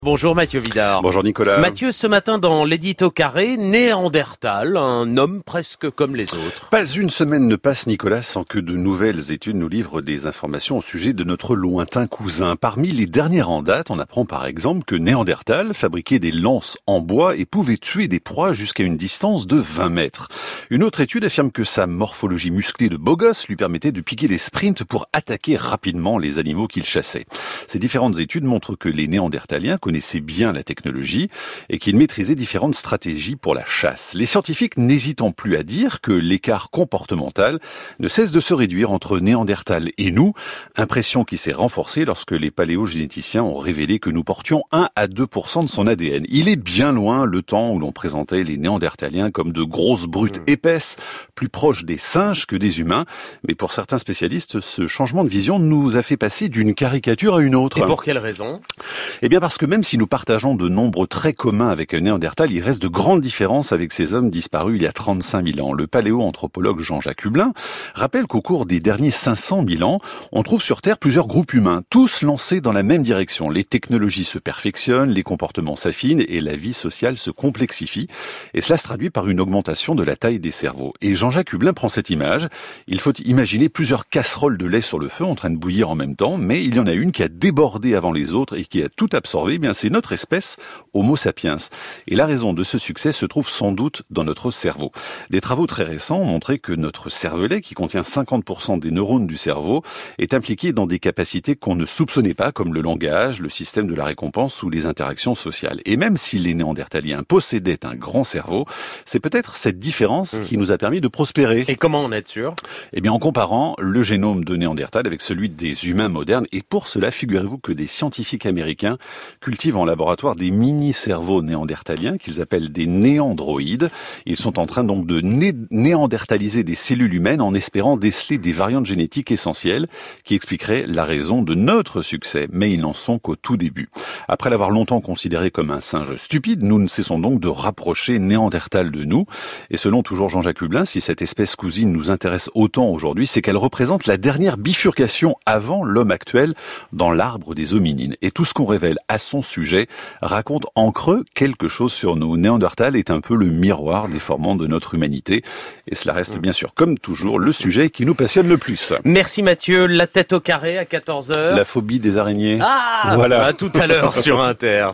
Bonjour Mathieu Vidard. Bonjour Nicolas. Mathieu, ce matin dans l'édito carré, Néandertal, un homme presque comme les autres. Pas une semaine ne passe, Nicolas, sans que de nouvelles études nous livrent des informations au sujet de notre lointain cousin. Parmi les dernières en date, on apprend par exemple que Néandertal fabriquait des lances en bois et pouvait tuer des proies jusqu'à une distance de 20 mètres. Une autre étude affirme que sa morphologie musclée de beau gosse lui permettait de piquer des sprints pour attaquer rapidement les animaux qu'il chassait. Ces différentes études montrent que les Néandertaliens connaissaient bien la technologie et qu'ils maîtrisaient différentes stratégies pour la chasse. Les scientifiques n'hésitant plus à dire que l'écart comportemental ne cesse de se réduire entre Néandertal et nous, impression qui s'est renforcée lorsque les paléogénéticiens ont révélé que nous portions 1 à 2% de son ADN. Il est bien loin le temps où l'on présentait les Néandertaliens comme de grosses brutes épaisses, plus proches des singes que des humains, mais pour certains spécialistes, ce changement de vision nous a fait passer d'une caricature à une autre. Et pour quelle raison ? Eh bien parce que même si nous partageons de nombreux traits communs avec un Néandertal, il reste de grandes différences avec ces hommes disparus il y a 35 000 ans. Le paléoanthropologue Jean-Jacques Hublin rappelle qu'au cours des derniers 500 000 ans, on trouve sur Terre plusieurs groupes humains, tous lancés dans la même direction. Les technologies se perfectionnent, les comportements s'affinent et la vie sociale se complexifie. Et cela se traduit par une augmentation de la taille des cerveaux. Et Jean-Jacques Hublin prend cette image. Il faut imaginer plusieurs casseroles de lait sur le feu en train de bouillir en même temps, mais il y en a une qui a débordé avant les autres et qui a tout absorbé. Eh bien, c'est notre espèce, Homo sapiens. Et la raison de ce succès se trouve sans doute dans notre cerveau. Des travaux très récents ont montré que notre cervelet, qui contient 50% des neurones du cerveau, est impliqué dans des capacités qu'on ne soupçonnait pas, comme le langage, le système de la récompense ou les interactions sociales. Et même si les Néandertaliens possédaient un grand cerveau, c'est peut-être cette différence qui nous a permis de prospérer. Et comment en être sûr ? Eh bien, en comparant le génome de Néandertal avec celui des humains modernes. Et pour cela, figurez-vous que des scientifiques américains cultivent en laboratoire des mini-cerveaux néandertaliens qu'ils appellent des néandroïdes. Ils sont en train donc de néandertaliser des cellules humaines en espérant déceler des variantes génétiques essentielles qui expliqueraient la raison de notre succès. Mais ils n'en sont qu'au tout début. Après l'avoir longtemps considéré comme un singe stupide, nous ne cessons donc de rapprocher Néandertal de nous. Et selon toujours Jean-Jacques Hublin, si cette espèce cousine nous intéresse autant aujourd'hui, c'est qu'elle représente la dernière bifurcation avant l'homme actuel dans l'arbre des hominines. Et tout ce qu'on révèle à son sujet raconte en creux quelque chose sur nous. Néandertal est un peu le miroir déformant de notre humanité. Et cela reste bien sûr, comme toujours, le sujet qui nous passionne le plus. Merci Mathieu. La tête au carré à 14h. La phobie des araignées. Ah, voilà. À tout à l'heure sur Inter.